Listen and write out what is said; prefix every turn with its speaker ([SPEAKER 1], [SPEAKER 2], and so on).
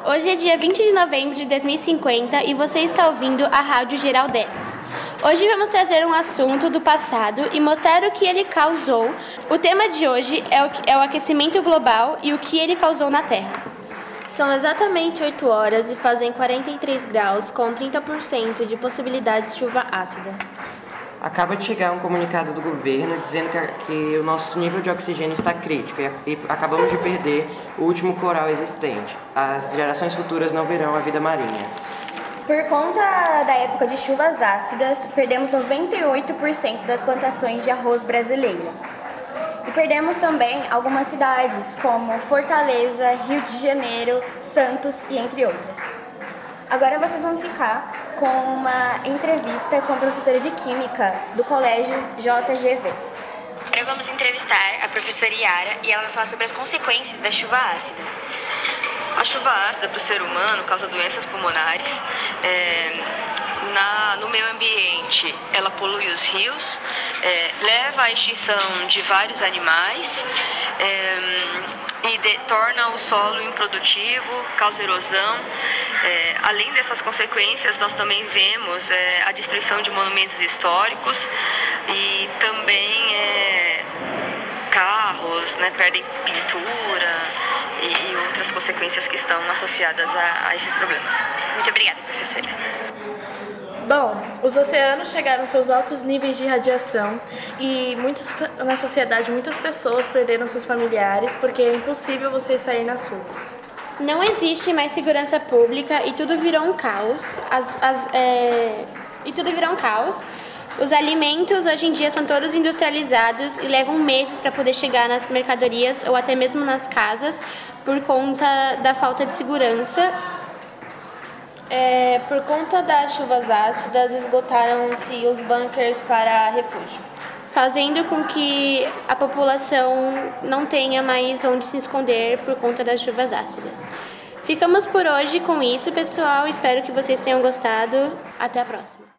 [SPEAKER 1] Hoje é dia 20 de novembro de 2050 e você está ouvindo a Rádio Geraldex. Hoje vamos trazer um assunto do passado e mostrar o que ele causou. O tema de hoje é o aquecimento global e o que ele causou na Terra.
[SPEAKER 2] São exatamente 8 horas e fazem 43 graus, com 30% de possibilidade de chuva ácida.
[SPEAKER 3] Acaba de chegar um comunicado do governo dizendo que o nosso nível de oxigênio está crítico e acabamos de perder o último coral existente. As gerações futuras não verão a vida marinha.
[SPEAKER 4] Por conta da época de chuvas ácidas, perdemos 98% das plantações de arroz brasileiro. E perdemos também algumas cidades, como Fortaleza, Rio de Janeiro, Santos e entre outras. Agora vocês vão ficar com uma entrevista com a professora de Química do Colégio JGV.
[SPEAKER 5] Agora vamos entrevistar a professora Yara e ela vai falar sobre as consequências da chuva ácida.
[SPEAKER 6] A chuva ácida para o ser humano causa doenças pulmonares. No meio ambiente, ela polui os rios, leva à extinção de vários animais e torna o solo improdutivo, causa erosão. Além dessas consequências, nós também vemos a destruição de monumentos históricos e também carros, perdem pintura e outras consequências que estão associadas a esses problemas.
[SPEAKER 5] Muito obrigada, professora.
[SPEAKER 2] Bom, os oceanos chegaram aos seus altos níveis de radiação e na sociedade muitas pessoas perderam seus familiares porque é impossível você sair nas ruas.
[SPEAKER 1] Não existe mais segurança pública e tudo virou um caos. Os alimentos hoje em dia são todos industrializados e levam meses para poder chegar nas mercadorias ou até mesmo nas casas por conta da falta de segurança.
[SPEAKER 2] Por conta das chuvas ácidas, esgotaram-se os bunkers para refúgio,
[SPEAKER 1] fazendo com que a população não tenha mais onde se esconder por conta das chuvas ácidas. Ficamos por hoje com isso, pessoal. Espero que vocês tenham gostado. Até a próxima.